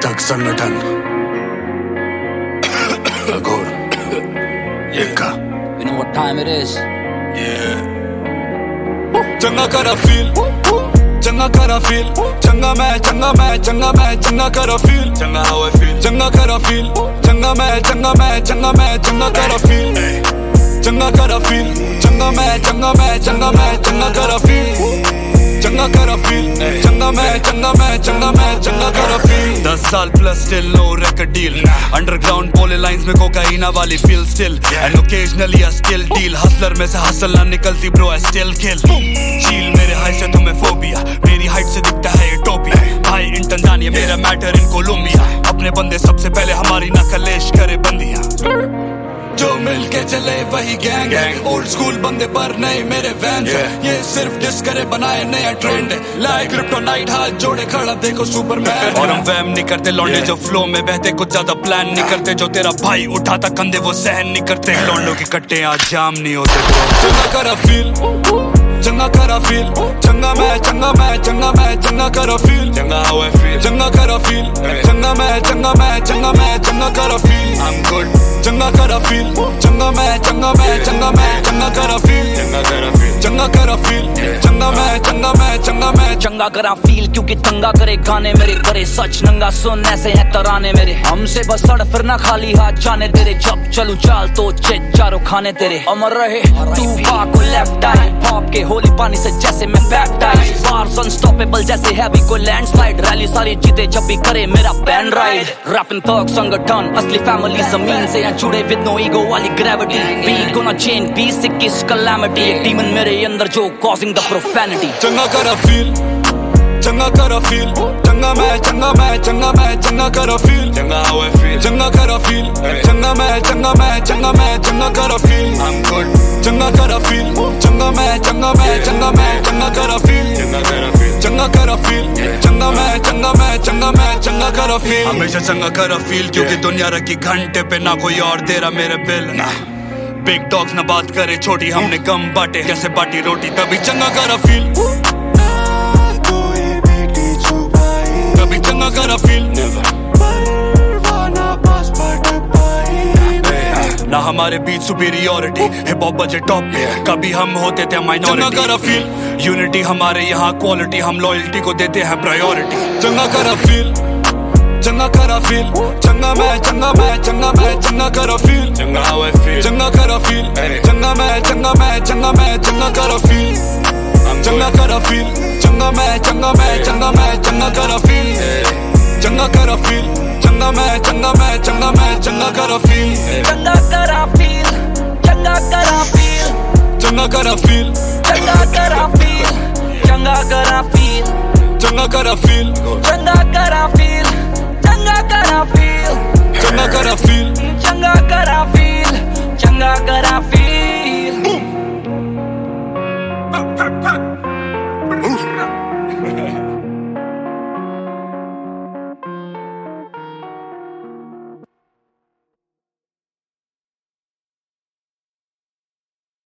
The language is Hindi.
तक संगठन अघोर एका. You know what time it is? Yeah. चंगा करा फील, चंगा करा फील, चंगा मैं चंगा मैं चंगा मैं चंगा करा फील, चंगा how I feel. चंगा करा फील, चंगा मैं चंगा मैं चंगा मैं चंगा करा फील, चंगा करा फील, चंगा मैं चंगा मैं चंगा मैं चंगा करा फील, चंगा करा फील, चंगा मैं चंगा मैं चंगा मैं चंगा करा फील. 10 साल plus still no record deal. Underground पोले लाइंस में कोकाइना वाली feel still. And occasionally a skill deal. Hustler में से हसल ना निकलती bro I still kill. चील मेरे हाई से तुम्हें फोबिया, मेरी हाइट से दिखता है ये टोपी. भाई इन तंजानिया मेरा मैटर इन कोलंबिया. अपने बंदे सबसे पहले हमारी नकलेश करे बंदियां. जो मिलके चले वही गैंग है, ओल्ड स्कूल बंदे पर नहीं मेरे वैन है. ये सिर्फ डिस करे बनाए नया ट्रेंड है. लाइक क्रिप्टोनाइट हाथ जोड़े खड़ा देखो सुपरमैन. और हम वैम नहीं करते लौंडे जो फ्लो में बहते, कुछ ज्यादा प्लान नहीं करते. जो तेरा भाई उठाता कंधे वो सहन नहीं करते. लौंडों के कट्टे आज जाम नहीं होते. चंगा करा फील, चंगा करा फील, चंगा मैं चंगा मैं चंगा मैं चंगा करा फील, चंगा how I feel. चंगा करा फील, चंगा मैं चंगा मैं चंगा मैं चंगा करा फील. I'm good. चंगा करा फील, चंगा मैं चंगा मैं चंगा मैं चंगा करा फील, चंगा करा feel. चंगा करा फील, चंगा मैं चंगा मैं चंगा मैं चंगा करा फील क्योंकि तंगा करे गाने मेरे. करे सच नंगा सुन ऐसे हैं तराने मेरे. हमसे बस सड़ फिर ना खाली हाथ जाने तेरे. जब चलू चाल तो चेक चारों खाने तेरे. अमर रहे तू पाक लेफ्ट आई पॉप के होली पानी से जैसे मैं बैप्टाइज. बार्स अनस्टॉपेबल जैसे हैवी कोई लैंडस्लाइड. रैली सारी जीते जब भी करे मेरा बैंड राइड. रैपिंग थग संगठन असली फैमिली जमीन से जुड़े विद नो ईगो वाली gravity. We gonna change peace किस कैलामिटी. एक डीमन मेरे अंदर जो कॉजिंग द प्रोफैनिटी. चंगा करा फील, चंगा करा फील, चंगा मैं चंगा मैं चंगा मैं चंगा करा फील, चंगा how I feel. चंगा करा फील, चंगा मैं चंगा मैं चंगा मैं चंगा करा फील. I'm good. चंगा करा फील, चंगा मैं चंगा मैं चंगा मैं चंगा करा फील, चंगा करा feel. चंगा करा फील, चंगा मैं चंगा मैं चंगा मैं चंगा करा फील. हमेशा चंगा करा फील क्योंकि दुनिया रखी घंटे पे ना कोई और दे रहा मेरे बिल. बिग डॉग्स ना बात करे छोटी, हमने कम बाटे जैसे बाटी रोटी. तभी चंगा करा फील, तभी चंगा करा फील. ना हमारे बीच सुपीरियोरिटी. हिप हॉप बजे टॉप पे, कभी हम होते थे चंगा माइनॉरिटी. करा फील, यूनिटी हमारे यहाँ क्वालिटी. हम लॉयल्टी को देते हैं प्रायोरिटी. चंगा करा फील, चंगा करा फील, चंगा मैं चंगा मैं चंगा मैं चंगा करा फील, चंगा how I feel. चंगा करा फील, चंगा मैं चंगा मैं चंगा मैं चंगा करा फील, चंगा करा फील, चंगा मैं चंगा मैं चंगा मैं चंगा करा फील, चंगा करा फील, चंगा मैं चंगा मैं चंगा मैं चंगा करा फील. चंगा करा फील, चंगा करा फील, चंगा करा फील, चंगा करा फील, चंगा करा फील, चंगा करा फील, चंगा